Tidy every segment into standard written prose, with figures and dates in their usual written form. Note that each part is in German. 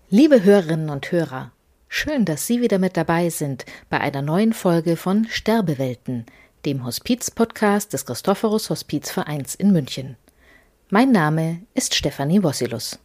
Liebe Hörerinnen und Hörer, schön, dass Sie wieder mit dabei sind bei einer neuen Folge von Sterbewelten, dem Hospiz-Podcast des Christophorus Hospizvereins in München. Mein Name ist Stefanie Wossilus.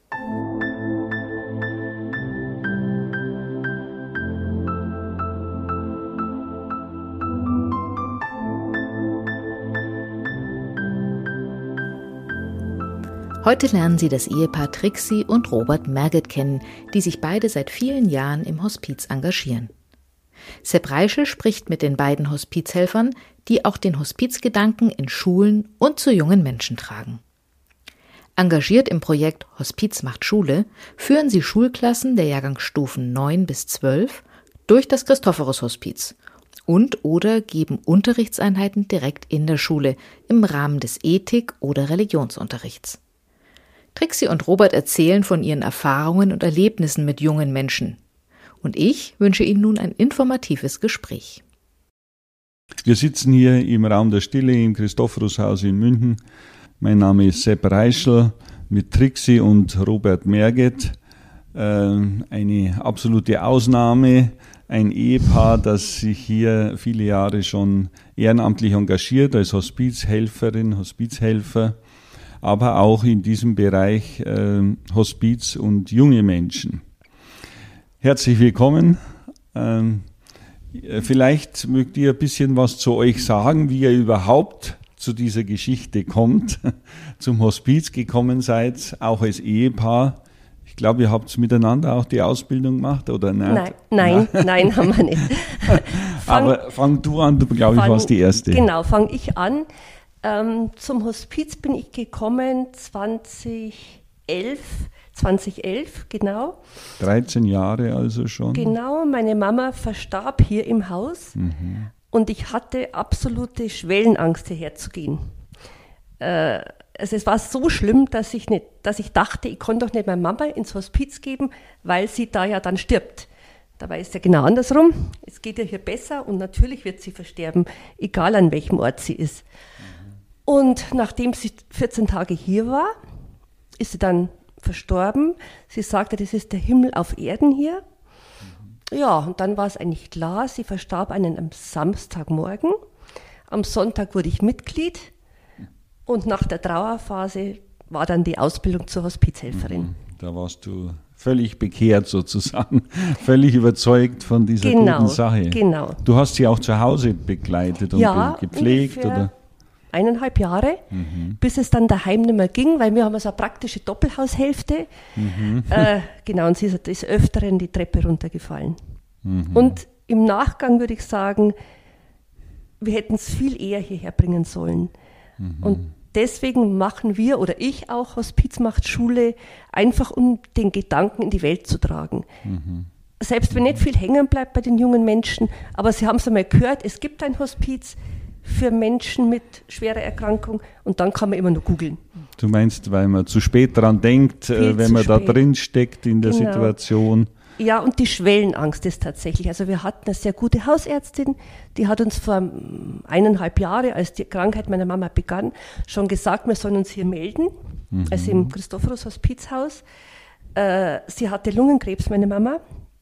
Heute lernen Sie das Ehepaar Trixie und Robert Merget kennen, die sich beide seit vielen Jahren im Hospiz engagieren. Sepp Reischl spricht mit den beiden Hospizhelfern, die auch den Hospizgedanken in Schulen und zu jungen Menschen tragen. Engagiert im Projekt Hospiz macht Schule führen sie Schulklassen der Jahrgangsstufen 9 bis 12 durch das Christophorus Hospiz und/oder geben Unterrichtseinheiten direkt in der Schule im Rahmen des Ethik- oder Religionsunterrichts. Trixie und Robert erzählen von ihren Erfahrungen und Erlebnissen mit jungen Menschen. Und ich wünsche Ihnen nun ein informatives Gespräch. Wir sitzen hier im Raum der Stille im Christophorushaus in München. Mein Name ist Sepp Reischl mit Trixie und Robert Merget. Eine absolute Ausnahme, ein Ehepaar, das sich hier viele Jahre schon ehrenamtlich engagiert als Hospizhelferin, Hospizhelfer, aber auch in diesem Bereich Hospiz und junge Menschen. Herzlich willkommen. Vielleicht mögt ihr ein bisschen was zu euch sagen, wie ihr überhaupt zu dieser Geschichte kommt, zum Hospiz gekommen seid, auch als Ehepaar. Ich glaube, ihr habt miteinander auch die Ausbildung gemacht, oder nicht? Nein, haben wir nicht. Aber fang du an, du glaube ich warst die Erste. Genau, fange ich an. Zum Hospiz bin ich gekommen 2011, genau. 13 Jahre also schon. Genau, meine Mama verstarb hier im Haus und ich hatte absolute Schwellenangst, hierher zu gehen. Also es war so schlimm, dass ich dachte, ich konnte doch nicht meine Mama ins Hospiz geben, weil sie da ja dann stirbt. Dabei ist ja genau andersrum. Es geht ja hier besser und natürlich wird sie versterben, egal an welchem Ort sie ist. Und nachdem sie 14 Tage hier war, ist sie dann verstorben. Sie sagte, das ist der Himmel auf Erden hier. Ja, und dann war es eigentlich klar, sie verstarb am Samstagmorgen. Am Sonntag wurde ich Mitglied und nach der Trauerphase war dann die Ausbildung zur Hospizhelferin. Da warst du völlig bekehrt sozusagen, völlig überzeugt von dieser guten Sache. Genau. Du hast sie auch zu Hause begleitet und gepflegt, oder? 1,5 Jahre, bis es dann daheim nicht mehr ging, weil wir haben so eine praktische Doppelhaushälfte. Genau, und sie ist des Öfteren die Treppe runtergefallen. Und im Nachgang würde ich sagen, wir hätten es viel eher hierher bringen sollen. Und deswegen machen wir, oder ich auch, Hospiz macht Schule, einfach um den Gedanken in die Welt zu tragen. Selbst wenn nicht viel hängen bleibt bei den jungen Menschen, aber sie haben es einmal gehört, es gibt ein Hospiz für Menschen mit schwerer Erkrankung und dann kann man immer nur googeln. Du meinst, weil man zu spät dran denkt, wenn man da drin steckt in der Situation? Ja, und die Schwellenangst ist tatsächlich. Also wir hatten eine sehr gute Hausärztin, die hat uns vor 1,5 Jahren, als die Krankheit meiner Mama begann, schon gesagt, wir sollen uns hier melden, also im Christophorus Hospizhaus. Sie hatte Lungenkrebs, meine Mama,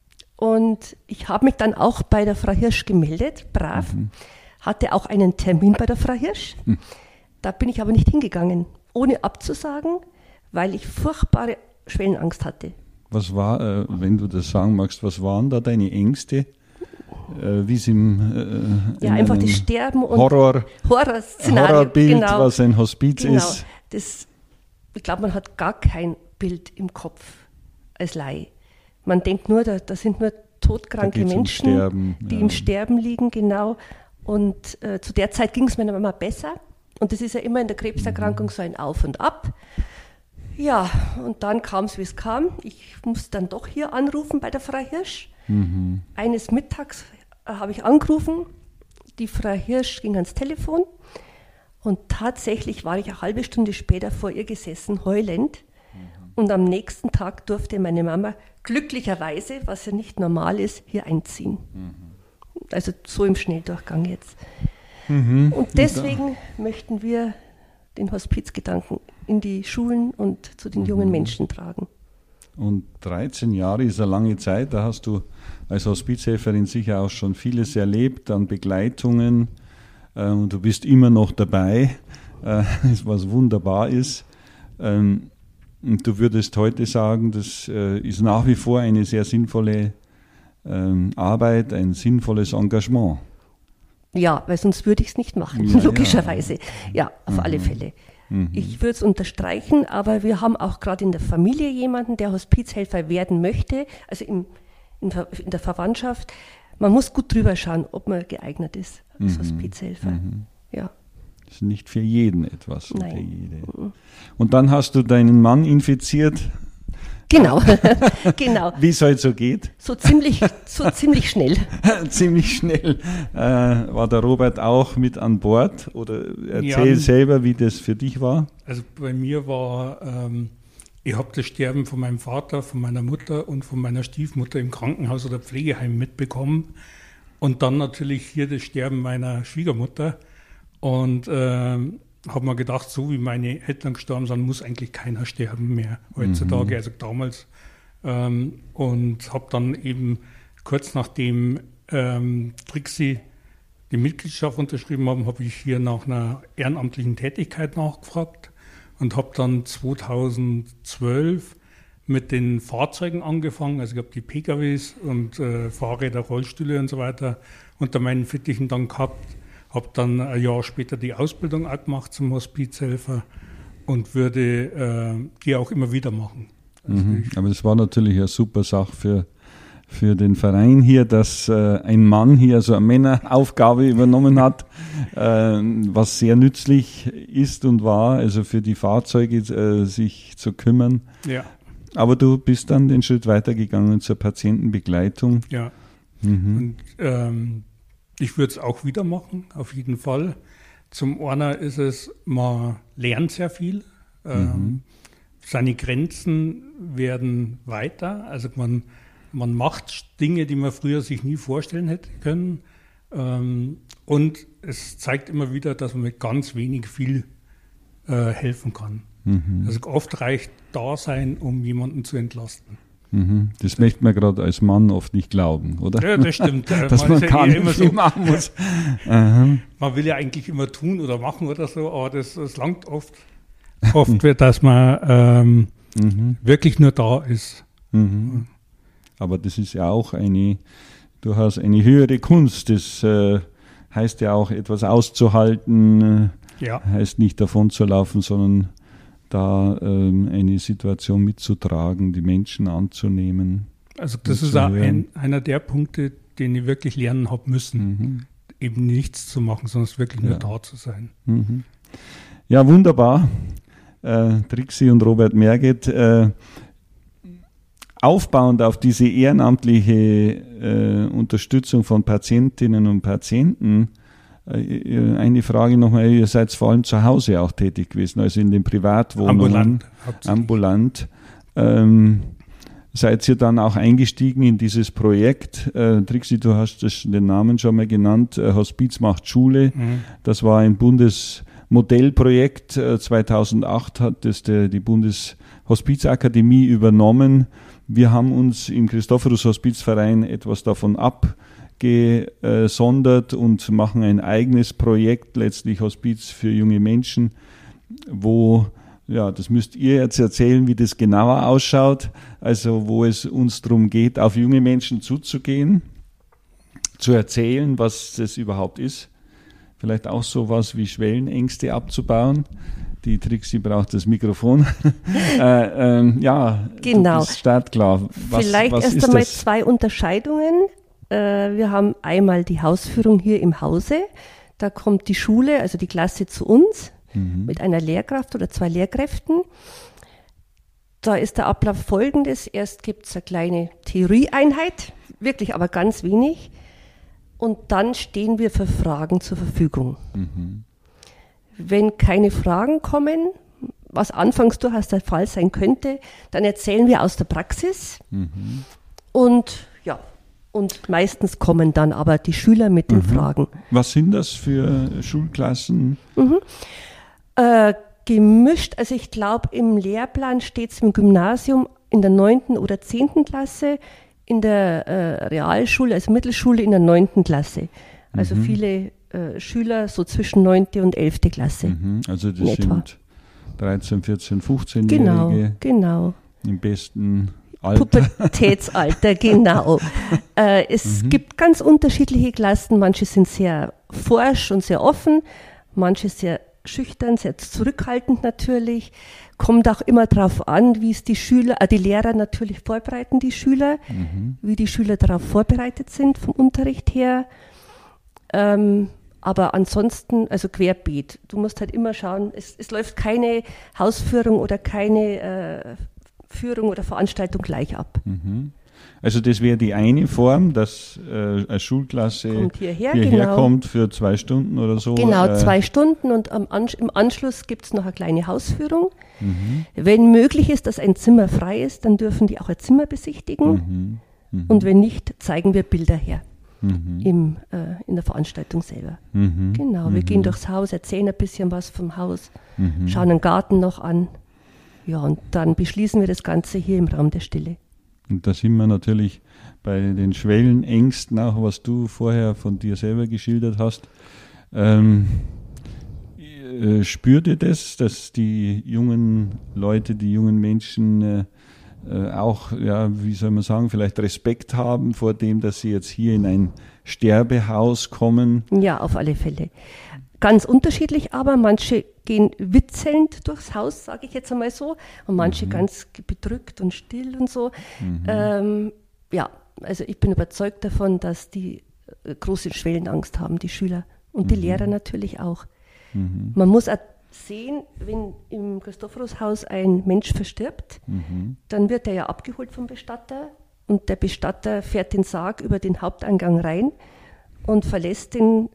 und ich habe mich dann auch bei der Frau Hirsch gemeldet, brav. Hatte auch einen Termin bei der Frau Hirsch. Da bin ich aber nicht hingegangen, ohne abzusagen, weil ich furchtbare Schwellenangst hatte. Was war, wenn du das sagen magst, was waren da deine Ängste? Wie es im einfach das Sterben und Horrorszenario, Horrorbild, genau, was ein Hospiz ist. Ich glaube, man hat gar kein Bild im Kopf als Laie. Man denkt nur, da sind nur todkranke Menschen, die im Sterben liegen, genau. Und zu der Zeit ging es meiner Mama besser. Und das ist ja immer in der Krebserkrankung so ein Auf und Ab. Ja, und dann kam es, wie es kam. Ich musste dann doch hier anrufen bei der Frau Hirsch. Eines Mittags habe ich angerufen. Die Frau Hirsch ging ans Telefon. Und tatsächlich war ich eine halbe Stunde später vor ihr gesessen, heulend. Und am nächsten Tag durfte meine Mama glücklicherweise, was ja nicht normal ist, hier einziehen. Also so im Schnelldurchgang jetzt. Und deswegen möchten wir den Hospizgedanken in die Schulen und zu den jungen Menschen tragen. Und 13 Jahre ist eine lange Zeit, da hast du als Hospizhelferin sicher auch schon vieles erlebt an Begleitungen und du bist immer noch dabei, was wunderbar ist. Und du würdest heute sagen, das ist nach wie vor eine sehr sinnvolle Arbeit, ein sinnvolles Engagement. Ja, weil sonst würde ich es nicht machen, logischerweise. Ja, auf alle Fälle. Ich würde es unterstreichen, aber wir haben auch gerade in der Familie jemanden, der Hospizhelfer werden möchte, also in der Verwandtschaft. Man muss gut drüber schauen, ob man geeignet ist als Hospizhelfer. Ja. Das ist nicht für jeden etwas. Nein. Und dann hast du deinen Mann infiziert. Genau, genau. Wie es halt so geht. So ziemlich schnell. Ziemlich schnell. War der Robert auch mit an Bord? Oder erzähl selber, wie das für dich war. Also bei mir war, ich habe das Sterben von meinem Vater, von meiner Mutter und von meiner Stiefmutter im Krankenhaus oder Pflegeheim mitbekommen. Und dann natürlich hier das Sterben meiner Schwiegermutter. Und habe mir gedacht, so wie meine Eltern gestorben sind, muss eigentlich keiner sterben mehr heutzutage, also damals. Und habe dann eben kurz nachdem Trixi die Mitgliedschaft unterschrieben haben, habe ich hier nach einer ehrenamtlichen Tätigkeit nachgefragt und habe dann 2012 mit den Fahrzeugen angefangen. Also ich habe die PKWs und Fahrräder, Rollstühle und so weiter unter meinen Fittichen dann gehabt. Habe dann ein Jahr später die Ausbildung auch gemacht zum Hospizhelfer und würde die auch immer wieder machen. Also aber es war natürlich eine super Sache für den Verein hier, dass ein Mann hier so eine Männeraufgabe übernommen hat, was sehr nützlich ist und war, also für die Fahrzeuge sich zu kümmern. Ja. Aber du bist dann den Schritt weitergegangen zur Patientenbegleitung. Ja. Und ich würde es auch wieder machen, auf jeden Fall. Zum einen ist es, man lernt sehr viel. Seine Grenzen werden weiter. Also man macht Dinge, die man früher sich nie vorstellen hätte können. Und es zeigt immer wieder, dass man mit ganz wenig viel helfen kann. Also oft reicht Dasein, um jemanden zu entlasten. Das möchte man gerade als Mann oft nicht glauben, oder? Ja, das stimmt. Dass man gar nicht immer so machen muss. Man will ja eigentlich immer tun oder machen oder so, aber das langt oft. Oft wird, dass man wirklich nur da ist. Aber das ist ja auch durchaus eine höhere Kunst. Das heißt ja auch, etwas auszuhalten, heißt nicht davon zu laufen, sondern da eine Situation mitzutragen, die Menschen anzunehmen. Also das ist auch einer der Punkte, den ich wirklich lernen habe müssen, eben nichts zu machen, sondern wirklich nur da zu sein. Ja, wunderbar. Trixi und Robert Merget, aufbauend auf diese ehrenamtliche Unterstützung von Patientinnen und Patienten, eine Frage nochmal, ihr seid vor allem zu Hause auch tätig gewesen, also in den Privatwohnungen. Ambulant. Seid ihr dann auch eingestiegen in dieses Projekt? Trixi, du hast den Namen schon mal genannt, Hospiz macht Schule. Das war ein Bundesmodellprojekt. 2008 hat das die Bundeshospizakademie übernommen. Wir haben uns im Christophorus Hospizverein etwas davon abgesondert und machen ein eigenes Projekt, letztlich Hospiz für junge Menschen, wo, das müsst ihr jetzt erzählen, wie das genauer ausschaut, also wo es uns darum geht, auf junge Menschen zuzugehen, zu erzählen, was das überhaupt ist, vielleicht auch sowas wie Schwellenängste abzubauen. Die Trixi braucht das Mikrofon. Genau. Du bist startklar. Vielleicht erst einmal zwei Unterscheidungen. Wir haben einmal die Hausführung hier im Hause. Da kommt die Schule, also die Klasse zu uns mit einer Lehrkraft oder 2 Lehrkräften. Da ist der Ablauf folgendes. Erst gibt es eine kleine Theorieeinheit, wirklich aber ganz wenig. Und dann stehen wir für Fragen zur Verfügung. Wenn keine Fragen kommen, was anfangs durchaus der Fall sein könnte, dann erzählen wir aus der Praxis. Und meistens kommen dann aber die Schüler mit den Fragen. Was sind das für Schulklassen? Gemischt, also ich glaube, im Lehrplan steht es im Gymnasium in der 9. oder 10. Klasse, in der Realschule, also Mittelschule in der 9. Klasse. Also viele Schüler so zwischen 9. und 11. Klasse. Also das sind 13, 14, 15-Jährige. Genau. Im besten Alter. Pubertätsalter, genau. Es gibt ganz unterschiedliche Klassen. Manche sind sehr forsch und sehr offen, manche sehr schüchtern, sehr zurückhaltend natürlich. Kommt auch immer darauf an, wie es die Lehrer natürlich vorbereiten, die Schüler, wie die Schüler darauf vorbereitet sind vom Unterricht her. Aber ansonsten, also querbeet. Du musst halt immer schauen, es läuft keine Hausführung oder keine Führung oder Veranstaltung gleich ab. Also das wäre die eine Form, dass eine Schulklasse hierher genau. kommt für 2 Stunden oder so. Genau, 2 Stunden und im Anschluss gibt es noch eine kleine Hausführung. Wenn möglich ist, dass ein Zimmer frei ist, dann dürfen die auch ein Zimmer besichtigen. Und wenn nicht, zeigen wir Bilder her in der Veranstaltung selber. Genau, wir gehen durchs Haus, erzählen ein bisschen was vom Haus, schauen den Garten noch an. Ja, und dann beschließen wir das Ganze hier im Raum der Stille. Und da sind wir natürlich bei den Schwellenängsten auch, was du vorher von dir selber geschildert hast. Spürt ihr das, dass die jungen Leute, die jungen Menschen auch, ja, wie soll man sagen, vielleicht Respekt haben vor dem, dass sie jetzt hier in ein Sterbehaus kommen? Ja, auf alle Fälle. Ganz unterschiedlich, aber manche gehen witzelnd durchs Haus, sage ich jetzt einmal so, und manche ganz bedrückt und still und so. Ja, also ich bin überzeugt davon, dass die große Schwellenangst haben, die Schüler und die Lehrer natürlich auch. Man muss auch sehen, wenn im Christophorushaus ein Mensch verstirbt, dann wird er ja abgeholt vom Bestatter und der Bestatter fährt den Sarg über den Haupteingang rein und verlässt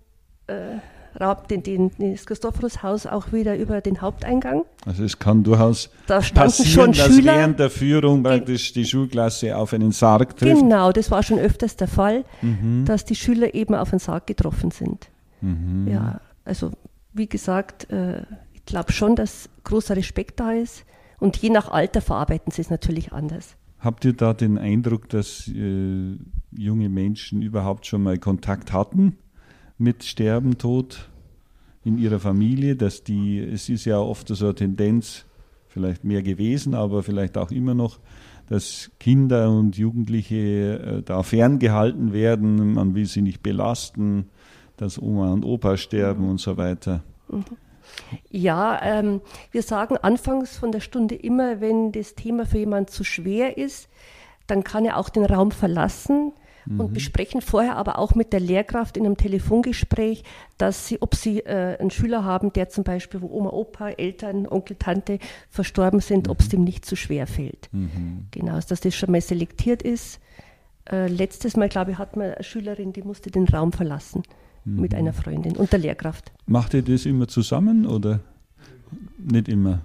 das Christophorushaus auch wieder über den Haupteingang. Also es kann durchaus passieren, schon dass Schüler, während der Führung praktisch die Schulklasse auf einen Sarg trifft. Genau, das war schon öfters der Fall, dass die Schüler eben auf einen Sarg getroffen sind. Ja, also wie gesagt, ich glaube schon, dass großer Respekt da ist und je nach Alter verarbeiten sie es natürlich anders. Habt ihr da den Eindruck, dass junge Menschen überhaupt schon mal Kontakt hatten mit Sterben, Tod in ihrer Familie, es ist ja oft so eine Tendenz, vielleicht mehr gewesen, aber vielleicht auch immer noch, dass Kinder und Jugendliche da ferngehalten werden, man will sie nicht belasten, dass Oma und Opa sterben und so weiter. Ja, wir sagen anfangs von der Stunde immer, wenn das Thema für jemanden zu schwer ist, dann kann er auch den Raum verlassen und besprechen vorher aber auch mit der Lehrkraft in einem Telefongespräch, ob sie einen Schüler haben, der zum Beispiel, wo Oma, Opa, Eltern, Onkel, Tante verstorben sind, ob es dem nicht zu schwer fällt. Genau, dass das schon mal selektiert ist. Letztes Mal, glaube ich, hatten wir eine Schülerin, die musste den Raum verlassen mit einer Freundin und der Lehrkraft. Macht ihr das immer zusammen oder nicht immer?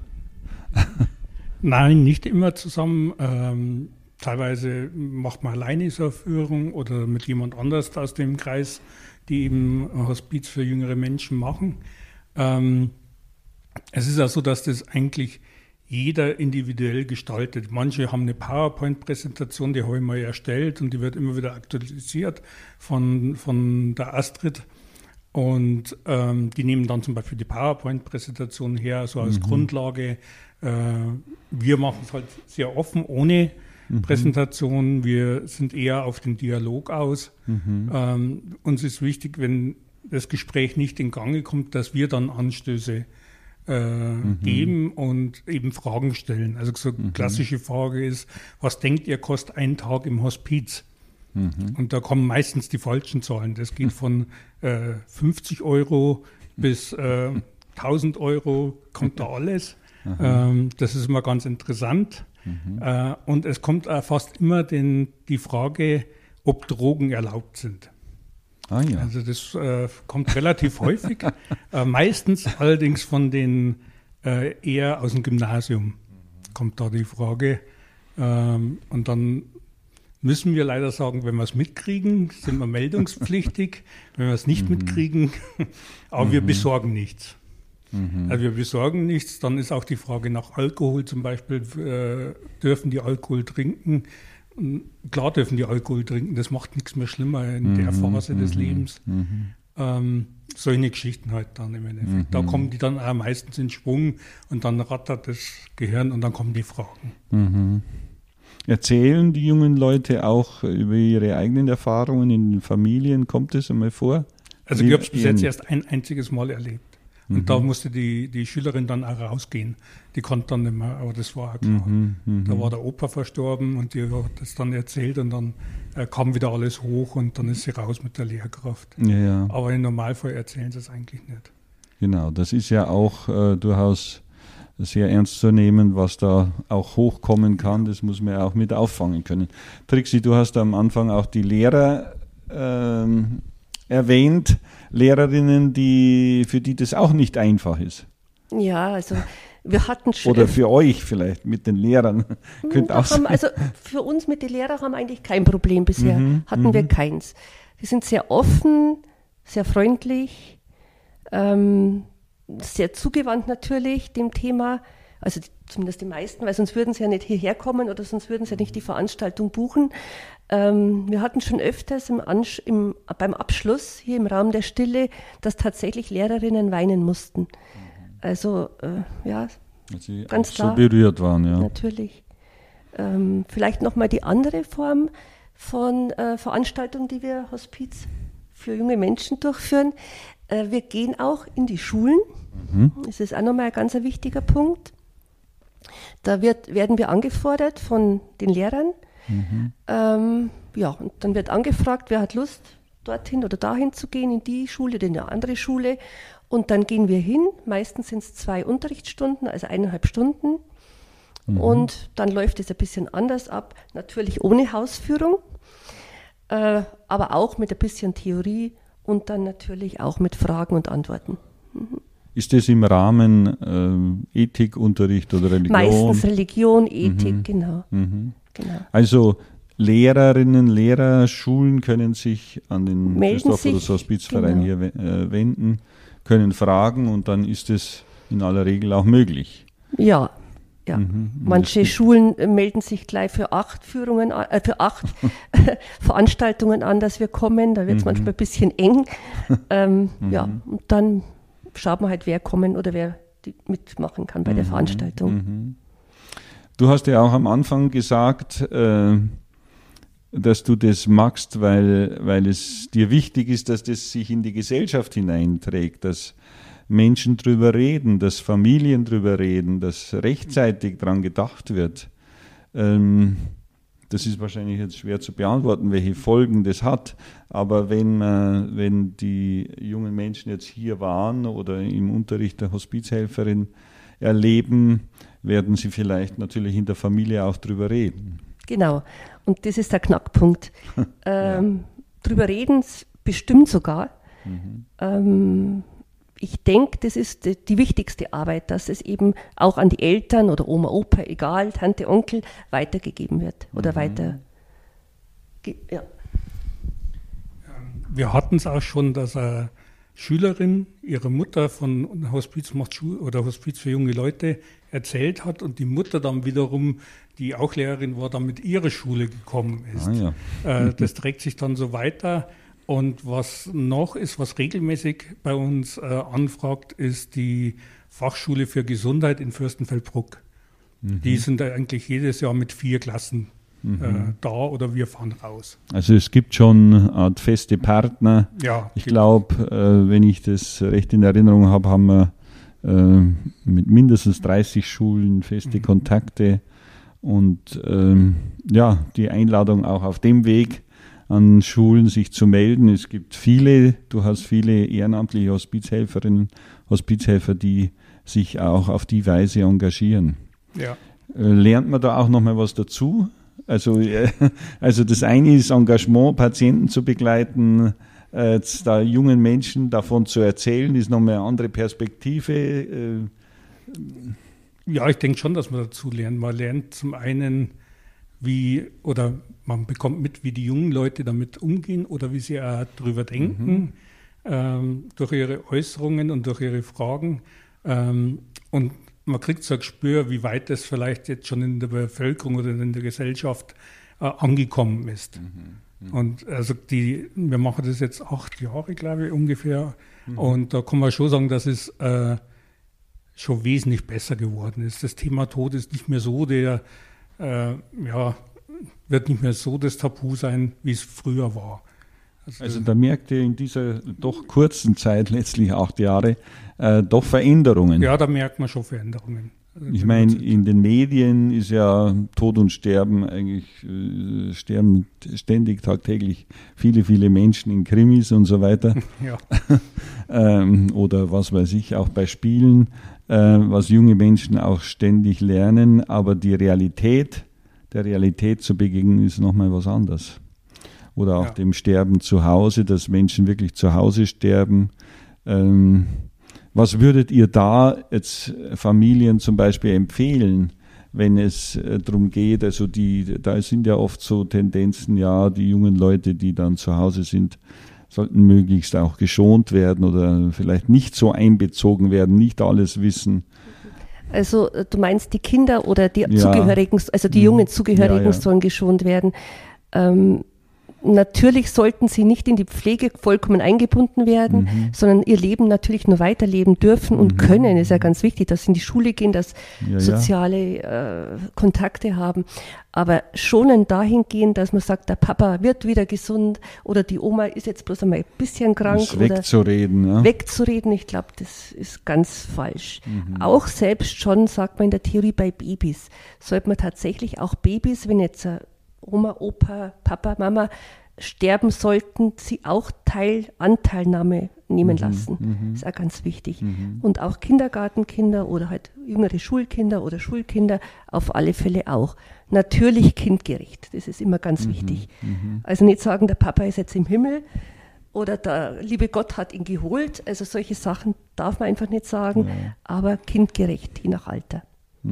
Nein, nicht immer zusammen. Teilweise macht man alleine so eine Führung oder mit jemand anders aus dem Kreis, die eben Hospiz für jüngere Menschen machen. Es ist auch so, dass das eigentlich jeder individuell gestaltet. Manche haben eine PowerPoint-Präsentation, die habe ich mal erstellt und die wird immer wieder aktualisiert von der Astrid. Und die nehmen dann zum Beispiel die PowerPoint-Präsentation her, so als Grundlage. Wir machen es halt sehr offen, ohne Präsentation. Wir sind eher auf den Dialog aus. Uns ist wichtig, wenn das Gespräch nicht in Gange kommt, dass wir dann Anstöße geben und eben Fragen stellen. Also so eine klassische Frage ist, was denkt ihr, kostet ein Tag im Hospiz? Und da kommen meistens die falschen Zahlen. Das geht von 50 € bis 1000 €, kommt da alles. Das ist immer ganz interessant. Und es kommt fast immer die Frage, ob Drogen erlaubt sind. Ah, ja. Also das kommt relativ häufig, meistens allerdings von den eher aus dem Gymnasium kommt da die Frage. Und dann müssen wir leider sagen, wenn wir es mitkriegen, sind wir meldungspflichtig. Wenn wir es nicht mitkriegen, aber wir besorgen nichts. Also wir besorgen nichts. Dann ist auch die Frage nach Alkohol zum Beispiel. Dürfen die Alkohol trinken? Klar dürfen die Alkohol trinken. Das macht nichts mehr schlimmer in der Phase des Lebens. Solche Geschichten halt dann im Endeffekt. Da kommen die dann auch meistens in Schwung und dann rattert das Gehirn und dann kommen die Fragen. Erzählen die jungen Leute auch über ihre eigenen Erfahrungen in den Familien? Kommt das einmal vor? Also ich habe es bis jetzt erst ein einziges Mal erlebt. Und da musste die Schülerin dann auch rausgehen. Die konnte dann nicht mehr, aber das war auch klar. Da war der Opa verstorben und die hat das dann erzählt und dann kam wieder alles hoch und dann ist sie raus mit der Lehrkraft. Ja. Aber im Normalfall erzählen sie es eigentlich nicht. Genau, das ist ja auch durchaus sehr ernst zu nehmen, was da auch hochkommen kann. Das muss man ja auch mit auffangen können. Trixi, du hast am Anfang auch die Lehrer erwähnt, Lehrerinnen, für die das auch nicht einfach ist. Ja, also wir hatten schon... Oder für euch vielleicht mit den Lehrern. Also für uns mit den Lehrern haben wir eigentlich kein Problem bisher. Hatten wir keins. Die sind sehr offen, sehr freundlich, sehr zugewandt natürlich dem Thema. Also zumindest die meisten, weil sonst würden sie ja nicht hierher kommen oder sonst würden sie ja nicht die Veranstaltung buchen. Wir hatten schon öfters beim Abschluss hier im Raum der Stille, dass tatsächlich Lehrerinnen weinen mussten. Also ja, sie ganz klar. So berührt waren, ja. Natürlich. Vielleicht nochmal die andere Form von Veranstaltungen, die wir Hospiz für junge Menschen durchführen. Wir gehen auch in die Schulen. Das ist auch nochmal ein ganz wichtiger Punkt. Da werden wir angefordert von den Lehrern. Ja, und dann wird angefragt, wer hat Lust, dorthin oder dahin zu gehen, in die Schule oder in eine andere Schule. Und dann gehen wir hin. Meistens sind es 2 Unterrichtsstunden, also 1,5 Stunden. Und dann läuft es ein bisschen anders ab. Natürlich ohne Hausführung, aber auch mit ein bisschen Theorie und dann natürlich auch mit Fragen und Antworten. Ist das im Rahmen Ethikunterricht oder Religion? Meistens Religion, Ethik, genau. Genau. Also Lehrerinnen, Lehrer, Schulen können sich an den Christophorus Hospizverein hier wenden, können fragen und dann ist es in aller Regel auch möglich. Ja. Manche Schulen melden sich gleich für 8 Veranstaltungen an, dass wir kommen. Da wird es manchmal ein bisschen eng. Ja, und dann schaut man halt, wer kommen oder wer mitmachen kann bei der Veranstaltung. Du hast ja auch am Anfang gesagt, dass du das magst, weil es dir wichtig ist, dass das sich in die Gesellschaft hineinträgt, dass Menschen drüber reden, dass Familien drüber reden, dass rechtzeitig dran gedacht wird. Das ist wahrscheinlich jetzt schwer zu beantworten, welche Folgen das hat. Aber wenn die jungen Menschen jetzt hier waren oder im Unterricht der Hospizhelferin erleben, werden sie vielleicht natürlich in der Familie auch drüber reden. Genau, und das ist der Knackpunkt. Drüber reden bestimmt sogar. Ich denke, das ist die wichtigste Arbeit, dass es eben auch an die Eltern oder Oma, Opa, egal, Tante, Onkel, weitergegeben wird oder weiter. Ja. Wir hatten es auch schon, dass eine Schülerin ihre Mutter von Hospiz macht Schule oder Hospiz für junge Leute erzählt hat und die Mutter dann wiederum, die auch Lehrerin war, dann mit ihrer Schule gekommen ist. Das trägt sich dann so weiter. Und was noch ist, was regelmäßig bei uns anfragt, ist die Fachschule für Gesundheit in Fürstenfeldbruck. Die sind eigentlich jedes Jahr mit 4 Klassen da oder wir fahren raus. Also es gibt schon eine Art feste Partner. Ja, ich glaube, wenn ich das recht in Erinnerung habe, haben wir mit mindestens 30 Schulen feste Kontakte und die Einladung auch auf dem Weg an Schulen sich zu melden. Es gibt du hast viele ehrenamtliche Hospizhelferinnen, Hospizhelfer, die sich auch auf die Weise engagieren. Ja. Lernt man da auch nochmal was dazu? Also das eine ist Engagement, Patienten zu begleiten, da jungen Menschen davon zu erzählen, ist nochmal eine andere Perspektive. Ja, ich denke schon, dass man dazu lernt. Man lernt zum einen, man bekommt mit, wie die jungen Leute damit umgehen oder wie sie auch drüber denken, durch ihre Äußerungen und durch ihre Fragen. Und man kriegt so ein Gespür, wie weit das vielleicht jetzt schon in der Bevölkerung oder in der Gesellschaft angekommen ist. Und also wir machen das jetzt 8 Jahre, glaube ich, ungefähr. Und da kann man schon sagen, dass es schon wesentlich besser geworden ist. Das Thema Tod ist nicht mehr so wird nicht mehr so das Tabu sein, wie es früher war. Also da merkt ihr in dieser doch kurzen Zeit, letztlich 8 Jahre, doch Veränderungen. Ja, da merkt man schon Veränderungen. Ich meine, in den Medien ist ja Tod und Sterben eigentlich, sterben ständig, tagtäglich viele, viele Menschen in Krimis und so weiter. Ja. Oder was weiß ich, auch bei Spielen, was junge Menschen auch ständig lernen. Aber der Realität zu begegnen, ist nochmal was anderes. Oder auch dem Sterben zu Hause, dass Menschen wirklich zu Hause sterben. Was würdet ihr da jetzt Familien zum Beispiel empfehlen, wenn es darum geht, also da sind ja oft so Tendenzen, die jungen Leute, die dann zu Hause sind, sollten möglichst auch geschont werden oder vielleicht nicht so einbezogen werden, nicht alles wissen. Also du meinst die Kinder oder die Zugehörigen, also die jungen Zugehörigen sollen geschont werden. Natürlich sollten sie nicht in die Pflege vollkommen eingebunden werden, sondern ihr Leben natürlich nur weiterleben dürfen und können. Ist ja ganz wichtig, dass sie in die Schule gehen, dass soziale Kontakte haben. Aber schonen dahingehend, dass man sagt, der Papa wird wieder gesund oder die Oma ist jetzt bloß einmal ein bisschen krank. Das wegzureden. Wegzureden, ich glaube, das ist ganz falsch. Auch selbst schon, sagt man in der Theorie, bei Babys sollte man tatsächlich auch Babys, wenn jetzt Oma, Opa, Papa, Mama sterben sollten, sie auch Anteilnahme nehmen lassen. Das ist auch ganz wichtig. Und auch Kindergartenkinder oder halt jüngere Schulkinder oder Schulkinder auf alle Fälle auch. Natürlich kindgerecht, das ist immer ganz wichtig. Also nicht sagen, der Papa ist jetzt im Himmel oder der liebe Gott hat ihn geholt. Also solche Sachen darf man einfach nicht sagen, aber kindgerecht, je nach Alter.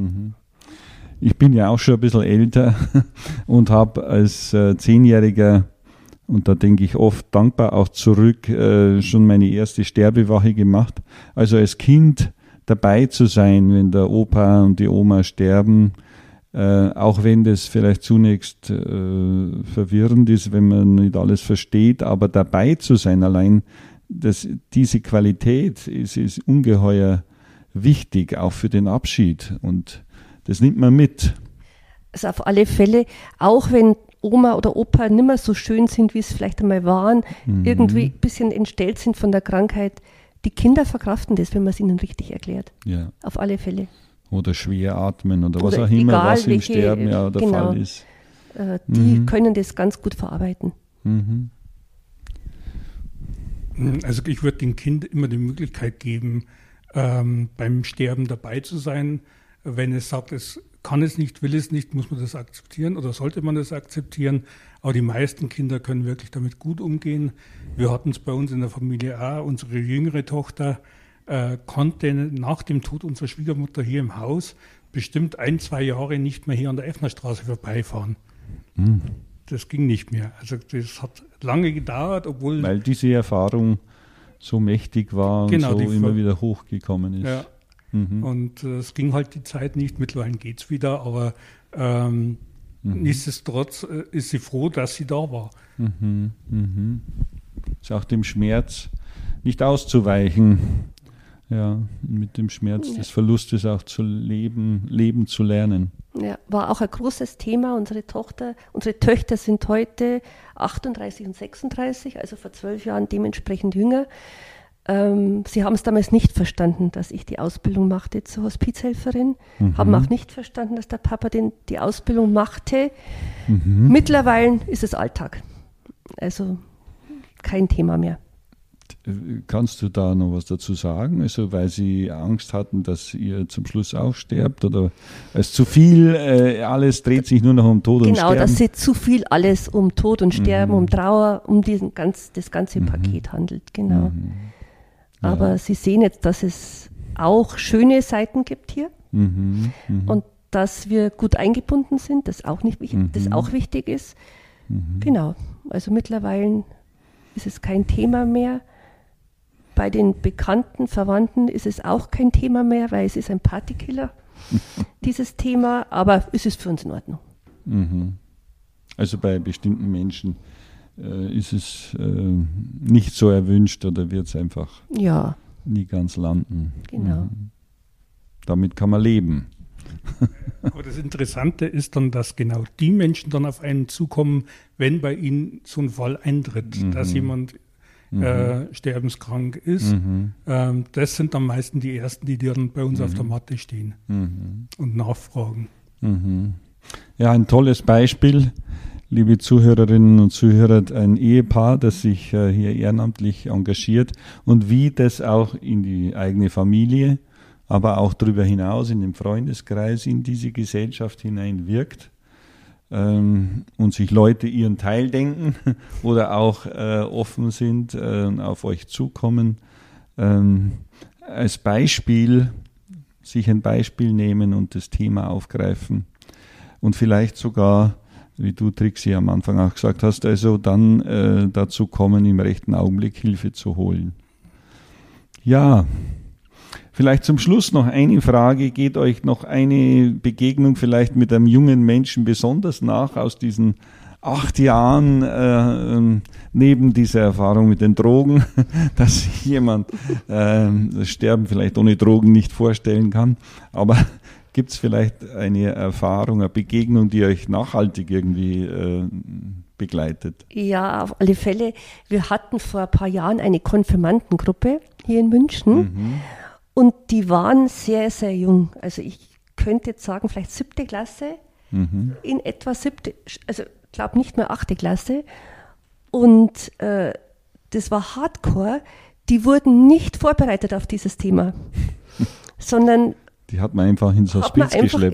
Ich bin ja auch schon ein bisschen älter und habe als 10-Jähriger, und da denke ich oft dankbar auch zurück, schon meine erste Sterbewache gemacht. Also als Kind dabei zu sein, wenn der Opa und die Oma sterben, auch wenn das vielleicht zunächst verwirrend ist, wenn man nicht alles versteht, aber dabei zu sein, allein diese Qualität ist ungeheuer wichtig, auch für den Abschied, und das nimmt man mit. Also auf alle Fälle, auch wenn Oma oder Opa nicht mehr so schön sind, wie es vielleicht einmal waren, irgendwie ein bisschen entstellt sind von der Krankheit, die Kinder verkraften das, wenn man es ihnen richtig erklärt. Ja. Auf alle Fälle. Oder schwer atmen oder was auch immer, was im Sterben der Fall ist. Die können das ganz gut verarbeiten. Also ich würde dem Kind immer die Möglichkeit geben, beim Sterben dabei zu sein. Wenn es sagt, es kann es nicht, will es nicht, muss man das akzeptieren oder sollte man das akzeptieren. Aber die meisten Kinder können wirklich damit gut umgehen. Wir hatten es bei uns in der Familie auch. Unsere jüngere Tochter konnte nach dem Tod unserer Schwiegermutter hier im Haus bestimmt 1-2 Jahre nicht mehr hier an der Effnerstraße vorbeifahren. Das ging nicht mehr. Also das hat lange gedauert, obwohl... Weil diese Erfahrung so mächtig war und so immer wieder hochgekommen ist. Ja. Und es ging halt die Zeit nicht, mittlerweile geht es wieder, aber nichtsdestotrotz ist sie froh, dass sie da war. Ist auch dem Schmerz nicht auszuweichen, mit dem Schmerz des Verlustes auch zu leben zu lernen. Ja, war auch ein großes Thema. Unsere Töchter sind heute 38 und 36, also vor 12 Jahren dementsprechend jünger. Sie haben es damals nicht verstanden, dass ich die Ausbildung machte zur Hospizhelferin. Haben auch nicht verstanden, dass der Papa die Ausbildung machte. Mittlerweile ist es Alltag. Also kein Thema mehr. Kannst du da noch was dazu sagen? Also weil sie Angst hatten, dass ihr zum Schluss auch sterbt? Oder es zu viel, alles dreht sich nur noch um Tod und Sterben? Genau, dass sie zu viel alles um Tod und Sterben, um Trauer, um das ganze Paket handelt. Genau. Aber sie sehen jetzt, dass es auch schöne Seiten gibt hier und dass wir gut eingebunden sind, das auch wichtig ist. Genau, also mittlerweile ist es kein Thema mehr. Bei den bekannten Verwandten ist es auch kein Thema mehr, weil es ist ein Partykiller, dieses Thema, aber es ist für uns in Ordnung. Also bei bestimmten Menschen ist es nicht so erwünscht oder wird es einfach nie ganz landen. Genau. Damit kann man leben. Aber das Interessante ist dann, dass genau die Menschen dann auf einen zukommen, wenn bei ihnen so ein Fall eintritt, dass jemand sterbenskrank ist. Das sind am meisten die Ersten, die dann bei uns auf der Matte stehen und nachfragen. Ja, ein tolles Beispiel, liebe Zuhörerinnen und Zuhörer, ein Ehepaar, das sich hier ehrenamtlich engagiert und wie das auch in die eigene Familie, aber auch darüber hinaus in den Freundeskreis, in diese Gesellschaft hinein wirkt und sich Leute ihren Teil denken oder auch offen sind, auf euch zukommen, als Beispiel, sich ein Beispiel nehmen und das Thema aufgreifen und vielleicht sogar, wie du, Trixi, am Anfang auch gesagt hast, also dann dazu kommen, im rechten Augenblick Hilfe zu holen. Ja, vielleicht zum Schluss noch eine Frage. Geht euch noch eine Begegnung vielleicht mit einem jungen Menschen besonders nach aus diesen 8 Jahren neben dieser Erfahrung mit den Drogen, dass sich jemand das Sterben vielleicht ohne Drogen nicht vorstellen kann? Aber gibt es vielleicht eine Erfahrung, eine Begegnung, die euch nachhaltig irgendwie begleitet? Ja, auf alle Fälle. Wir hatten vor ein paar Jahren eine Konfirmandengruppe hier in München. Und die waren sehr, sehr jung. Also ich könnte jetzt sagen, vielleicht 7. Klasse, in etwa 7., also ich glaube nicht mehr 8. Klasse. Und das war Hardcore. Die wurden nicht vorbereitet auf dieses Thema, sondern die hat man einfach ins Hospiz geschleppt.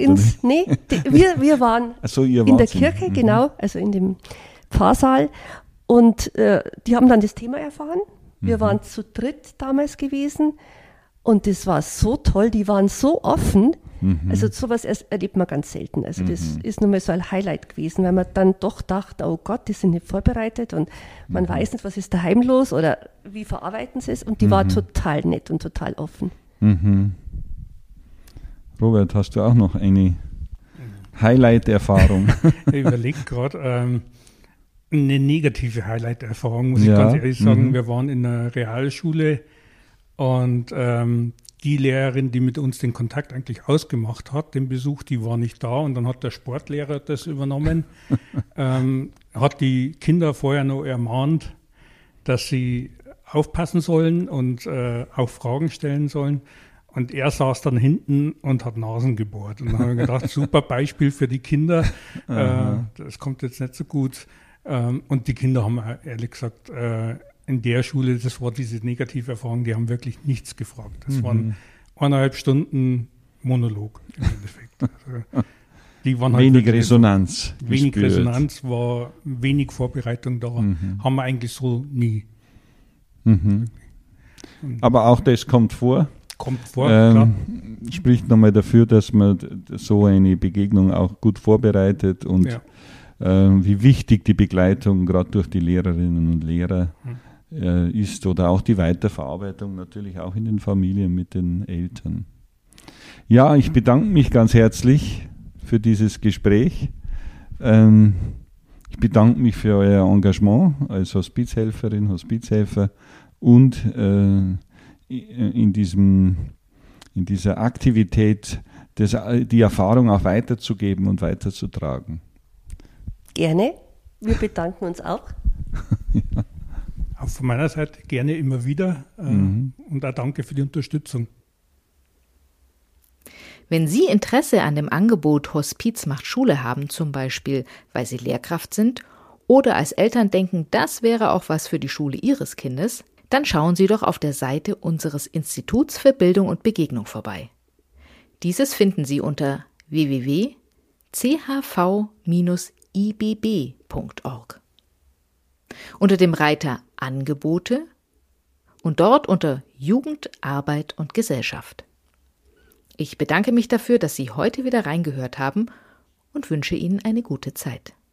Wir waren in der Kirche, genau, also in dem Pfarrsaal. Und die haben dann das Thema erfahren. Wir waren zu dritt damals gewesen. Und das war so toll, die waren so offen. Also sowas erlebt man ganz selten. Also das ist nun mal so ein Highlight gewesen, weil man dann doch dachte, oh Gott, die sind nicht vorbereitet und man weiß nicht, was ist daheim los oder wie verarbeiten sie es. Und die war total nett und total offen. Robert, hast du auch noch eine Highlight-Erfahrung? Ich überlege gerade, eine negative Highlight-Erfahrung, muss ich ganz ehrlich sagen. Wir waren in einer Realschule und die Lehrerin, die mit uns den Kontakt eigentlich ausgemacht hat, den Besuch, die war nicht da und dann hat der Sportlehrer das übernommen, hat die Kinder vorher noch ermahnt, dass sie aufpassen sollen und auch Fragen stellen sollen. Und er saß dann hinten und hat Nasen gebohrt. Und dann haben wir gedacht, super Beispiel für die Kinder, das kommt jetzt nicht so gut. Und die Kinder haben ehrlich gesagt, in der Schule, das war diese negative Erfahrung, die haben wirklich nichts gefragt. Das waren 1,5 Stunden Monolog im Endeffekt. Also, die waren halt wenig Resonanz. Wenig Resonanz, war wenig Vorbereitung da. Haben wir eigentlich so nie. Aber auch das kommt vor. Kommt vor, klar. Spricht nochmal dafür, dass man so eine Begegnung auch gut vorbereitet und wie wichtig die Begleitung gerade durch die Lehrerinnen und Lehrer ist oder auch die Weiterverarbeitung natürlich auch in den Familien mit den Eltern. Ja, ich bedanke mich ganz herzlich für dieses Gespräch. Ich bedanke mich für euer Engagement als Hospizhelferin, Hospizhelfer und in dieser Aktivität die Erfahrung auch weiterzugeben und weiterzutragen. Gerne. Wir bedanken uns auch. Ja. Auch von meiner Seite gerne immer wieder und auch danke für die Unterstützung. Wenn Sie Interesse an dem Angebot Hospiz macht Schule haben, zum Beispiel, weil Sie Lehrkraft sind oder als Eltern denken, das wäre auch was für die Schule Ihres Kindes, dann schauen Sie doch auf der Seite unseres Instituts für Bildung und Begegnung vorbei. Dieses finden Sie unter www.chv-ibb.org. Unter dem Reiter Angebote und dort unter Jugend, Arbeit und Gesellschaft. Ich bedanke mich dafür, dass Sie heute wieder reingehört haben und wünsche Ihnen eine gute Zeit.